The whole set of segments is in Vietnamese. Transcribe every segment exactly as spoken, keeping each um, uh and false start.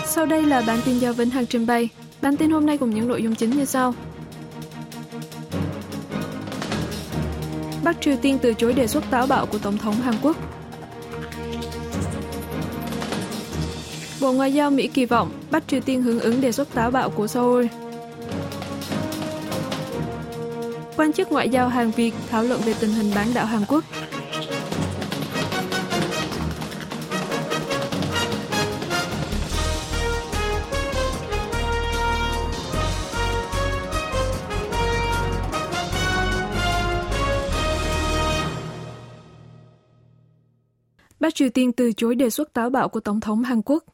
Sau đây là bản tin do Vĩnh Hằng trình bày. Bản tin hôm nay cùng những nội dung chính như sau. Bắc Triều Tiên từ chối đề xuất táo bạo của Tổng thống Hàn Quốc. Bộ Ngoại giao Mỹ kỳ vọng Bắc Triều Tiên hưởng ứng đề xuất táo bạo của Seoul. Quan chức ngoại giao Hàn Việt thảo luận về tình hình bán đảo Hàn Quốc. Bắc Triều Tiên từ chối đề xuất táo bạo của Tổng thống Hàn Quốc.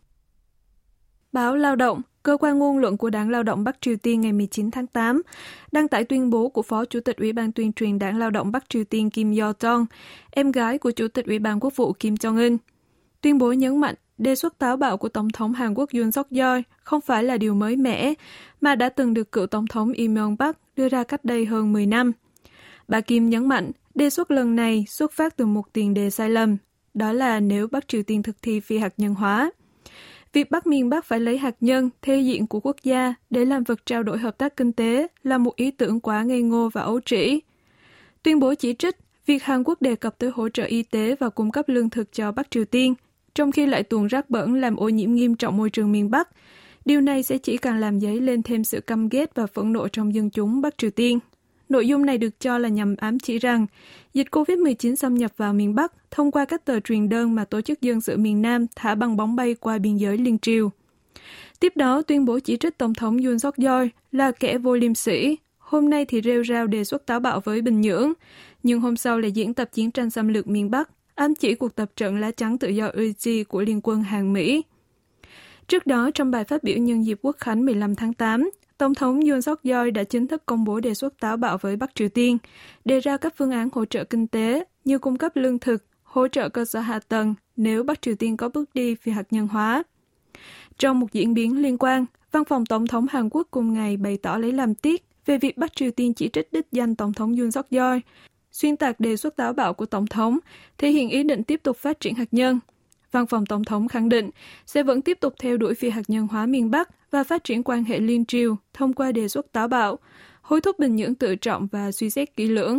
Báo Lao động, cơ quan ngôn luận của Đảng Lao động Bắc Triều Tiên ngày mười chín tháng tám, đăng tải tuyên bố của Phó Chủ tịch Ủy ban tuyên truyền Đảng Lao động Bắc Triều Tiên Kim Yo-jong, em gái của Chủ tịch Ủy ban Quốc vụ Kim Jong-un. Tuyên bố nhấn mạnh đề xuất táo bạo của Tổng thống Hàn Quốc Yoon Suk-yeol không phải là điều mới mẻ, mà đã từng được cựu Tổng thống Lee Myung-bak đưa ra cách đây hơn mười năm. Bà Kim nhấn mạnh đề xuất lần này xuất phát từ một tiền đề sai lầm, đó là nếu Bắc Triều Tiên thực thi phi hạt nhân hóa. Việc Bắc miền Bắc phải lấy hạt nhân, thể diện của quốc gia để làm vật trao đổi hợp tác kinh tế là một ý tưởng quá ngây ngô và ấu trĩ. Tuyên bố chỉ trích việc Hàn Quốc đề cập tới hỗ trợ y tế và cung cấp lương thực cho Bắc Triều Tiên, trong khi lại tuồn rác bẩn làm ô nhiễm nghiêm trọng môi trường miền Bắc. Điều này sẽ chỉ càng làm dấy lên thêm sự căm ghét và phẫn nộ trong dân chúng Bắc Triều Tiên. Nội dung này được cho là nhằm ám chỉ rằng dịch covid mười chín xâm nhập vào miền Bắc thông qua các tờ truyền đơn mà Tổ chức Dân sự miền Nam thả băng bóng bay qua biên giới liên triều. Tiếp đó, tuyên bố chỉ trích Tổng thống Yoon Suk-yeol là kẻ vô liêm sỉ. Hôm nay thì rêu rao đề xuất táo bạo với Bình Nhưỡng, nhưng hôm sau là diễn tập chiến tranh xâm lược miền Bắc, ám chỉ cuộc tập trận lá chắn tự do u giê của Liên quân Hàn Mỹ. Trước đó, trong bài phát biểu nhân dịp Quốc khánh mười lăm tháng tám, Tổng thống Yoon Suk-yeol đã chính thức công bố đề xuất táo bạo với Bắc Triều Tiên, đề ra các phương án hỗ trợ kinh tế như cung cấp lương thực, hỗ trợ cơ sở hạ tầng nếu Bắc Triều Tiên có bước đi phi hạt nhân hóa. Trong một diễn biến liên quan, Văn phòng Tổng thống Hàn Quốc cùng ngày bày tỏ lấy làm tiếc về việc Bắc Triều Tiên chỉ trích đích danh Tổng thống Yoon Suk-yeol, xuyên tạc đề xuất táo bạo của Tổng thống, thể hiện ý định tiếp tục phát triển hạt nhân. Văn phòng Tổng thống khẳng định sẽ vẫn tiếp tục theo đuổi phi hạt nhân hóa miền Bắc và phát triển quan hệ liên triều thông qua đề xuất táo bạo, hối thúc Bình Nhưỡng tự trọng và suy xét kỹ lưỡng.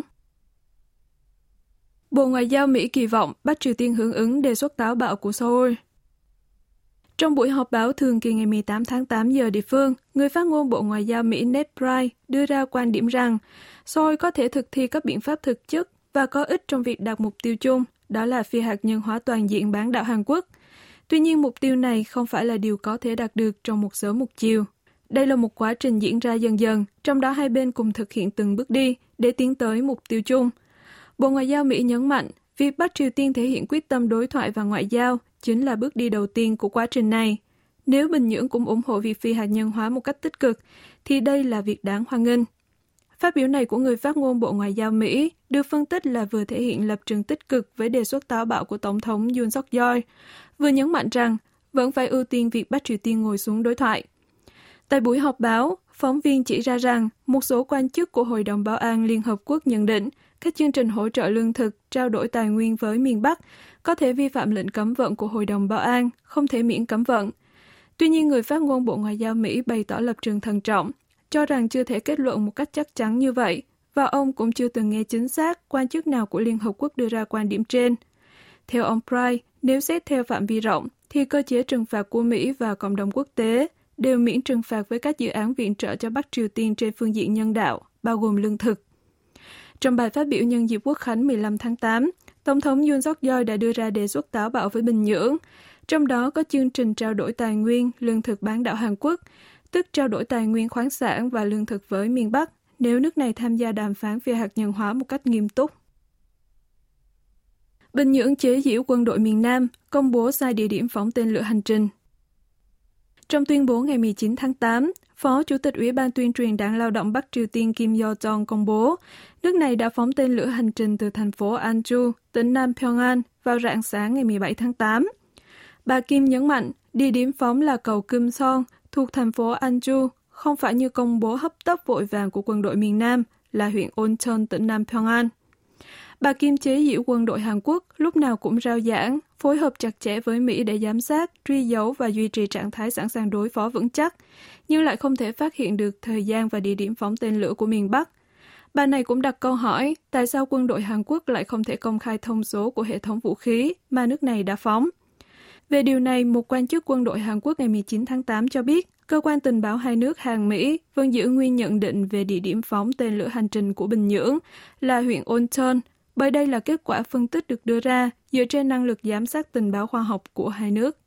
Bộ Ngoại giao Mỹ kỳ vọng Bắc Triều Tiên hưởng ứng đề xuất táo bạo của Seoul. Trong buổi họp báo thường kỳ ngày mười tám tháng tám giờ địa phương, người phát ngôn Bộ Ngoại giao Mỹ Ned Price đưa ra quan điểm rằng Seoul có thể thực thi các biện pháp thực chất và có ích trong việc đạt mục tiêu chung, đó là phi hạt nhân hóa toàn diện bán đảo Hàn Quốc. Tuy nhiên, mục tiêu này không phải là điều có thể đạt được trong một sớm một chiều. Đây là một quá trình diễn ra dần dần, trong đó hai bên cùng thực hiện từng bước đi để tiến tới mục tiêu chung. Bộ Ngoại giao Mỹ nhấn mạnh, việc Bắc Triều Tiên thể hiện quyết tâm đối thoại và ngoại giao chính là bước đi đầu tiên của quá trình này. Nếu Bình Nhưỡng cũng ủng hộ việc phi hạt nhân hóa một cách tích cực, thì đây là việc đáng hoan nghênh. Phát biểu này của người phát ngôn Bộ Ngoại giao Mỹ được phân tích là vừa thể hiện lập trường tích cực với đề xuất táo bạo của Tổng thống Yoon Suk-yeol, vừa nhấn mạnh rằng vẫn phải ưu tiên việc Bắc Triều Tiên ngồi xuống đối thoại. Tại buổi họp báo, phóng viên chỉ ra rằng một số quan chức của Hội đồng Bảo an Liên Hợp Quốc nhận định các chương trình hỗ trợ lương thực, trao đổi tài nguyên với miền Bắc có thể vi phạm lệnh cấm vận của Hội đồng Bảo an, không thể miễn cấm vận. Tuy nhiên, người phát ngôn Bộ Ngoại giao Mỹ bày tỏ lập trường thận trọng, cho rằng chưa thể kết luận một cách chắc chắn như vậy, và ông cũng chưa từng nghe chính xác quan chức nào của Liên Hợp Quốc đưa ra quan điểm trên. Theo ông Price, nếu xét theo phạm vi rộng, thì cơ chế trừng phạt của Mỹ và cộng đồng quốc tế đều miễn trừng phạt với các dự án viện trợ cho Bắc Triều Tiên trên phương diện nhân đạo, bao gồm lương thực. Trong bài phát biểu nhân dịp Quốc khánh mười lăm tháng tám, Tổng thống Yoon Suk-yeol đã đưa ra đề xuất táo bạo với Bình Nhưỡng, trong đó có chương trình trao đổi tài nguyên, lương thực bán đảo Hàn Quốc, tức trao đổi tài nguyên khoáng sản và lương thực với miền Bắc, nếu nước này tham gia đàm phán phi hạt nhân hóa một cách nghiêm túc. Bình Nhưỡng chế giễu quân đội miền Nam, công bố sai địa điểm phóng tên lửa hành trình. Trong tuyên bố ngày mười chín tháng tám, Phó Chủ tịch Ủy ban tuyên truyền Đảng Lao động Bắc Triều Tiên Kim Yo-jong công bố, nước này đã phóng tên lửa hành trình từ thành phố Anju, tỉnh Nam Pyongan vào rạng sáng ngày mười bảy tháng tám. Bà Kim nhấn mạnh, địa điểm phóng là cầu Kim Son thuộc thành phố Anju, không phải như công bố hấp tấp vội vàng của quân đội miền Nam là huyện Oncheon, tỉnh Nam Pyongan. Bà Kim chế giễu quân đội Hàn Quốc lúc nào cũng rao giảng, phối hợp chặt chẽ với Mỹ để giám sát, truy dấu và duy trì trạng thái sẵn sàng đối phó vững chắc, nhưng lại không thể phát hiện được thời gian và địa điểm phóng tên lửa của miền Bắc. Bà này cũng đặt câu hỏi tại sao quân đội Hàn Quốc lại không thể công khai thông số của hệ thống vũ khí mà nước này đã phóng. Về điều này, một quan chức quân đội Hàn Quốc ngày mười chín tháng tám cho biết cơ quan tình báo hai nước Hàn-Mỹ vẫn giữ nguyên nhận định về địa điểm phóng tên lửa hành trình của Bình Nhưỡng là huyện Oncheon, bởi đây là kết quả phân tích được đưa ra dựa trên năng lực giám sát tình báo khoa học của hai nước.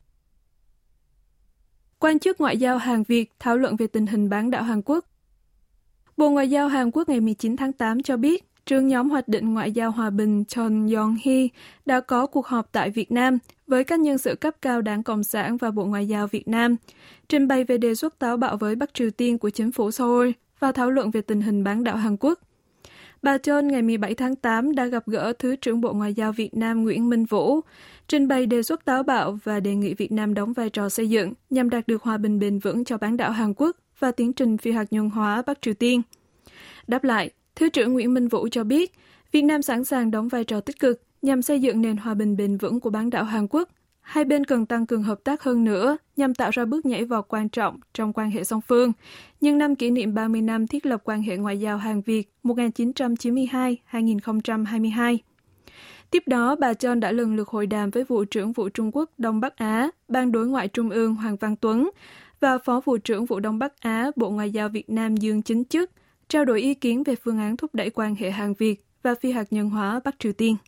Quan chức ngoại giao Hàn-Việt thảo luận về tình hình bán đảo Hàn Quốc. Bộ Ngoại giao Hàn Quốc ngày mười chín tháng tám cho biết trưởng nhóm hoạch định ngoại giao hòa bình Chon Yong-hee đã có cuộc họp tại Việt Nam với các nhân sự cấp cao Đảng Cộng sản và Bộ Ngoại giao Việt Nam, trình bày về đề xuất táo bạo với Bắc Triều Tiên của chính phủ Seoul và thảo luận về tình hình bán đảo Hàn Quốc. Bà Chon ngày mười bảy tháng tám đã gặp gỡ Thứ trưởng Bộ Ngoại giao Việt Nam Nguyễn Minh Vũ, trình bày đề xuất táo bạo và đề nghị Việt Nam đóng vai trò xây dựng nhằm đạt được hòa bình bền vững cho bán đảo Hàn Quốc và tiến trình phi hạt nhân hóa Bắc Triều Tiên. Đáp lại, Thứ trưởng Nguyễn Minh Vũ cho biết Việt Nam sẵn sàng đóng vai trò tích cực nhằm xây dựng nền hòa bình bền vững của bán đảo Hàn Quốc. Hai bên cần tăng cường hợp tác hơn nữa nhằm tạo ra bước nhảy vọt quan trọng trong quan hệ song phương, nhân năm kỷ niệm ba mươi năm thiết lập quan hệ ngoại giao Hàn-Việt một nghìn chín trăm chín mươi hai đến hai nghìn không trăm hai mươi hai. Tiếp đó, bà Chon đã lần lượt hội đàm với Vụ trưởng Vụ Trung Quốc Đông Bắc Á, Ban Đối ngoại Trung ương Hoàng Văn Tuấn và Phó Vụ trưởng Vụ Đông Bắc Á, Bộ Ngoại giao Việt Nam Dương Chính Chức, trao đổi ý kiến về phương án thúc đẩy quan hệ Hàn-Việt và phi hạt nhân hóa Bắc Triều Tiên.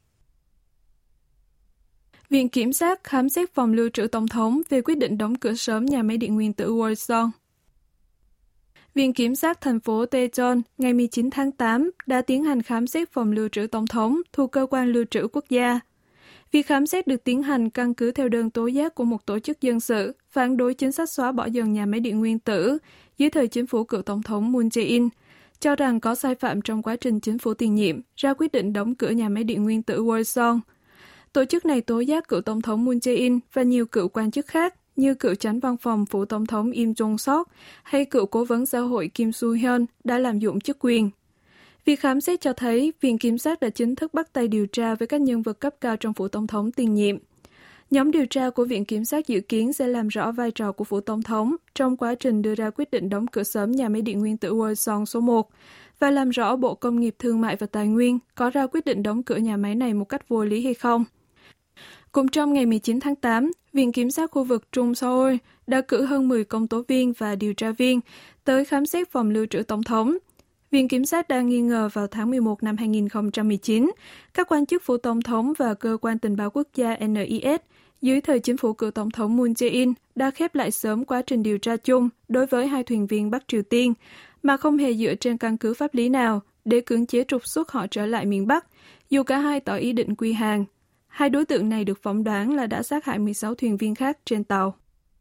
Viện Kiểm sát khám xét phòng lưu trữ Tổng thống về quyết định đóng cửa sớm nhà máy điện nguyên tử Worsong. Viện Kiểm sát thành phố Daejeon ngày mười chín tháng tám đã tiến hành khám xét phòng lưu trữ Tổng thống thuộc Cơ quan Lưu trữ Quốc gia. Việc khám xét được tiến hành căn cứ theo đơn tố giác của một tổ chức dân sự phản đối chính sách xóa bỏ dần nhà máy điện nguyên tử dưới thời chính phủ cựu Tổng thống Moon Jae-in, cho rằng có sai phạm trong quá trình chính phủ tiền nhiệm ra quyết định đóng cửa nhà máy điện nguyên tử Worsong. Tổ chức này tố giác cựu Tổng thống Moon Jae-in và nhiều cựu quan chức khác như cựu chánh văn phòng phủ Tổng thống Im Jong-sok hay cựu cố vấn xã hội Kim Soo-hyun đã lạm dụng chức quyền. Việc khám xét cho thấy Viện Kiểm sát đã chính thức bắt tay điều tra với các nhân vật cấp cao trong phủ Tổng thống tiền nhiệm. Nhóm điều tra của Viện Kiểm sát dự kiến sẽ làm rõ vai trò của phủ Tổng thống trong quá trình đưa ra quyết định đóng cửa sớm nhà máy điện nguyên tử Worsong số một và làm rõ Bộ Công nghiệp Thương mại và Tài nguyên có ra quyết định đóng cửa nhà máy này một cách vô lý hay không. Cũng trong ngày mười chín tháng tám, Viện Kiểm sát khu vực Trung Seoul đã cử hơn mười công tố viên và điều tra viên tới khám xét phòng lưu trữ Tổng thống. Viện Kiểm sát đang nghi ngờ vào tháng mười một năm hai nghìn không trăm mười chín, các quan chức phủ Tổng thống và Cơ quan Tình báo Quốc gia N I S dưới thời chính phủ cựu Tổng thống Moon Jae-in đã khép lại sớm quá trình điều tra chung đối với hai thuyền viên Bắc Triều Tiên mà không hề dựa trên căn cứ pháp lý nào để cưỡng chế trục xuất họ trở lại miền Bắc, dù cả hai tỏ ý định quy hàng. Hai đối tượng này được phỏng đoán là đã sát hại mười sáu thuyền viên khác trên tàu.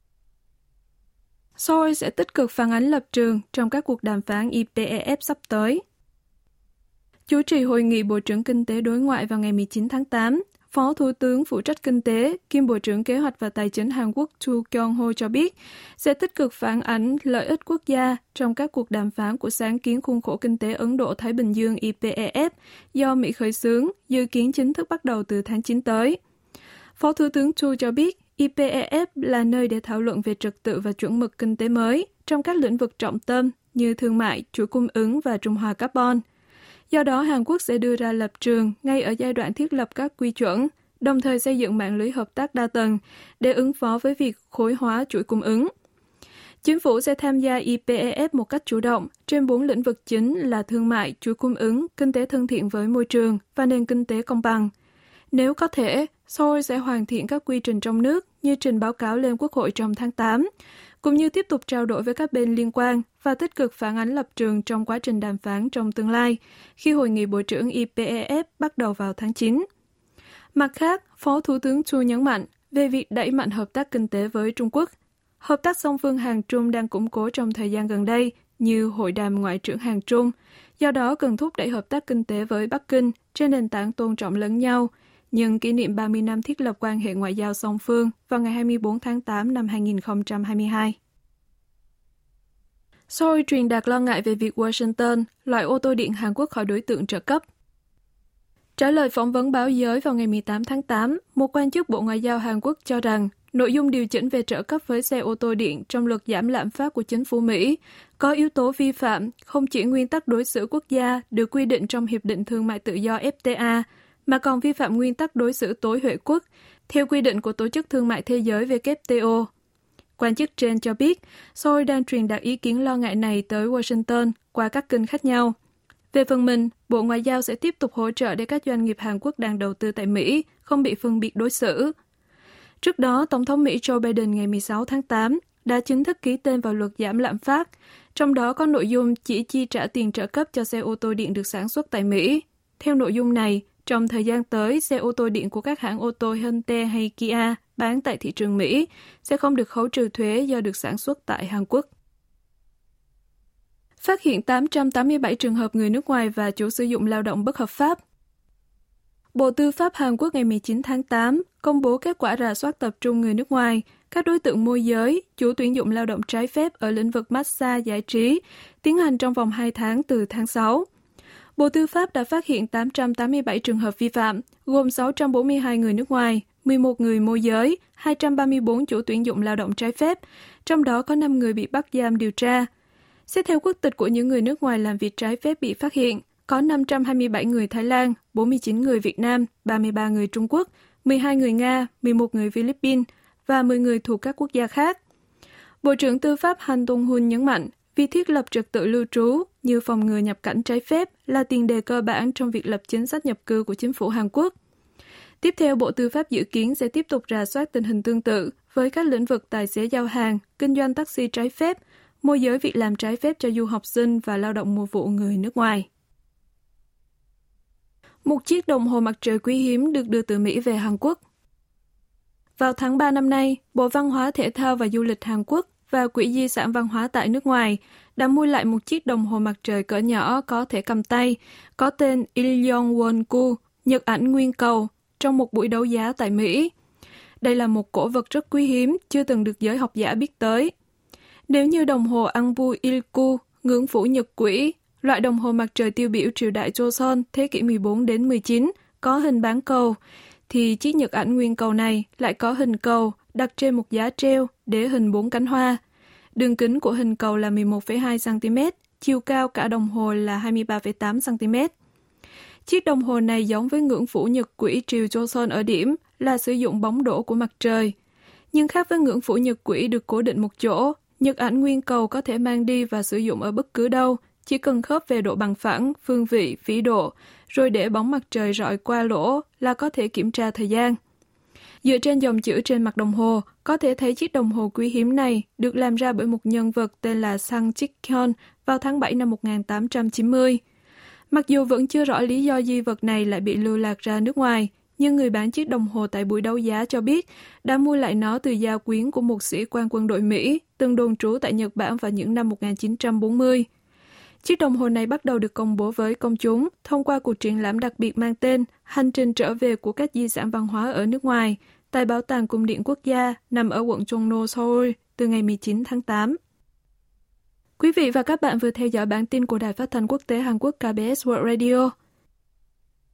Seoul sẽ tích cực phản ánh lập trường trong các cuộc đàm phán I P E F sắp tới. Chủ trì hội nghị Bộ trưởng Kinh tế Đối ngoại vào ngày mười chín tháng tám, Phó Thủ tướng phụ trách Kinh tế, kiêm Bộ trưởng Kế hoạch và Tài chính Hàn Quốc Chu Kyung-ho cho biết sẽ tích cực phản ánh lợi ích quốc gia trong các cuộc đàm phán của sáng kiến khuôn khổ kinh tế Ấn Độ-Thái Bình Dương I P E F do Mỹ khởi xướng, dự kiến chính thức bắt đầu từ tháng chín tới. Phó Thủ tướng Chu cho biết I P E F là nơi để thảo luận về trật tự và chuẩn mực kinh tế mới trong các lĩnh vực trọng tâm như thương mại, chuỗi cung ứng và trung hòa carbon. Do đó, Hàn Quốc sẽ đưa ra lập trường ngay ở giai đoạn thiết lập các quy chuẩn, đồng thời xây dựng mạng lưới hợp tác đa tầng để ứng phó với việc khối hóa chuỗi cung ứng. Chính phủ sẽ tham gia I P E F một cách chủ động trên bốn lĩnh vực chính là thương mại, chuỗi cung ứng, kinh tế thân thiện với môi trường và nền kinh tế công bằng. Nếu có thể, Seoul sẽ hoàn thiện các quy trình trong nước như trình báo cáo lên Quốc hội trong tháng tám, cũng như tiếp tục trao đổi với các bên liên quan và tích cực phản ánh lập trường trong quá trình đàm phán trong tương lai, khi hội nghị Bộ trưởng I P E F bắt đầu vào tháng chín. Mặt khác, Phó Thủ tướng Chu nhấn mạnh về việc đẩy mạnh hợp tác kinh tế với Trung Quốc. Hợp tác song phương Hàn-Trung đang củng cố trong thời gian gần đây, như hội đàm ngoại trưởng Hàn-Trung, do đó cần thúc đẩy hợp tác kinh tế với Bắc Kinh trên nền tảng tôn trọng lẫn nhau, nhân kỷ niệm ba mươi năm thiết lập quan hệ ngoại giao song phương vào ngày hai mươi bốn tháng tám năm hai nghìn không trăm hai mươi hai. Seoul truyền đạt lo ngại về việc Washington loại ô tô điện Hàn Quốc khỏi đối tượng trợ cấp. Trả lời phỏng vấn báo giới vào ngày mười tám tháng tám, một quan chức Bộ Ngoại giao Hàn Quốc cho rằng nội dung điều chỉnh về trợ cấp với xe ô tô điện trong luật giảm lạm phát của chính phủ Mỹ có yếu tố vi phạm không chỉ nguyên tắc đối xử quốc gia được quy định trong Hiệp định Thương mại Tự do F T A, mà còn vi phạm nguyên tắc đối xử tối huệ quốc theo quy định của Tổ chức Thương mại Thế giới W T O. Quan chức trên cho biết, Seoul đang truyền đạt ý kiến lo ngại này tới Washington qua các kênh khác nhau. Về phần mình, Bộ Ngoại giao sẽ tiếp tục hỗ trợ để các doanh nghiệp Hàn Quốc đang đầu tư tại Mỹ không bị phân biệt đối xử. Trước đó, Tổng thống Mỹ Joe Biden ngày mười sáu tháng tám đã chính thức ký tên vào luật giảm lạm phát, trong đó có nội dung chỉ chi trả tiền trợ cấp cho xe ô tô điện được sản xuất tại Mỹ. Theo nội dung này, trong thời gian tới, xe ô tô điện của các hãng ô tô Hyundai hay Kia bán tại thị trường Mỹ sẽ không được khấu trừ thuế do được sản xuất tại Hàn Quốc. Phát hiện tám trăm tám mươi bảy trường hợp người nước ngoài và chủ sử dụng lao động bất hợp pháp. Bộ Tư pháp Hàn Quốc ngày mười chín tháng tám công bố kết quả rà soát tập trung người nước ngoài, các đối tượng môi giới, chủ tuyển dụng lao động trái phép ở lĩnh vực massage giải trí, tiến hành trong vòng hai tháng từ tháng sáu. Bộ Tư pháp đã phát hiện tám trăm tám mươi bảy trường hợp vi phạm, gồm sáu trăm bốn mươi hai người nước ngoài, mười một người môi giới, hai trăm ba mươi bốn chủ tuyển dụng lao động trái phép, trong đó có năm người bị bắt giam điều tra. Xét theo quốc tịch của những người nước ngoài làm việc trái phép bị phát hiện, có năm trăm hai mươi bảy người Thái Lan, bốn mươi chín người Việt Nam, ba mươi ba người Trung Quốc, mười hai người Nga, mười một người Philippines và mười người thuộc các quốc gia khác. Bộ trưởng Tư pháp Han Dong-hun nhấn mạnh, việc thiết lập trật tự lưu trú như phòng ngừa nhập cảnh trái phép là tiền đề cơ bản trong việc lập chính sách nhập cư của chính phủ Hàn Quốc. Tiếp theo, Bộ Tư pháp dự kiến sẽ tiếp tục rà soát tình hình tương tự với các lĩnh vực tài xế giao hàng, kinh doanh taxi trái phép, môi giới việc làm trái phép cho du học sinh và lao động mùa vụ người nước ngoài. Một chiếc đồng hồ mặt trời quý hiếm được đưa từ Mỹ về Hàn Quốc. Vào tháng ba năm nay, Bộ Văn hóa Thể thao và Du lịch Hàn Quốc và Quỹ Di sản Văn hóa tại nước ngoài đã mua lại một chiếc đồng hồ mặt trời cỡ nhỏ có thể cầm tay, có tên Ilyeong Won-gu, nhật ảnh nguyên cầu, trong một buổi đấu giá tại Mỹ. Đây là một cổ vật rất quý hiếm, chưa từng được giới học giả biết tới. Nếu như đồng hồ Angbu Ilku, ngưỡng phủ nhật quỹ, loại đồng hồ mặt trời tiêu biểu triều đại Joseon thế kỷ mười bốn đến mười chín, có hình bán cầu, thì chiếc nhật ảnh nguyên cầu này lại có hình cầu đặt trên một giá treo để hình bốn cánh hoa. Đường kính của hình cầu là mười một phẩy hai xăng-ti-mét, chiều cao cả đồng hồ là hai mươi ba phẩy tám xăng-ti-mét. Chiếc đồng hồ này giống với ngưỡng phủ nhật quỹ triều Joseon ở điểm là sử dụng bóng đổ của mặt trời. Nhưng khác với ngưỡng phủ nhật quỹ được cố định một chỗ, nhật ảnh nguyên cầu có thể mang đi và sử dụng ở bất cứ đâu, chỉ cần khớp về độ bằng phẳng, phương vị, vĩ độ, rồi để bóng mặt trời rọi qua lỗ là có thể kiểm tra thời gian. Dựa trên dòng chữ trên mặt đồng hồ, có thể thấy chiếc đồng hồ quý hiếm này được làm ra bởi một nhân vật tên là Sang Chik-hyun vào tháng bảy năm một nghìn tám trăm chín mươi. Mặc dù vẫn chưa rõ lý do di vật này lại bị lưu lạc ra nước ngoài, nhưng người bán chiếc đồng hồ tại buổi đấu giá cho biết đã mua lại nó từ gia quyến của một sĩ quan quân đội Mỹ từng đồn trú tại Nhật Bản vào những năm một nghìn chín trăm bốn mươi. Chiếc đồng hồ này bắt đầu được công bố với công chúng thông qua cuộc triển lãm đặc biệt mang tên Hành trình trở về của các di sản văn hóa ở nước ngoài tại Bảo tàng Cung điện Quốc gia nằm ở quận Chungno, Seoul từ ngày mười chín tháng tám. Quý vị và các bạn vừa theo dõi bản tin của Đài Phát thanh Quốc tế Hàn Quốc K B S World Radio.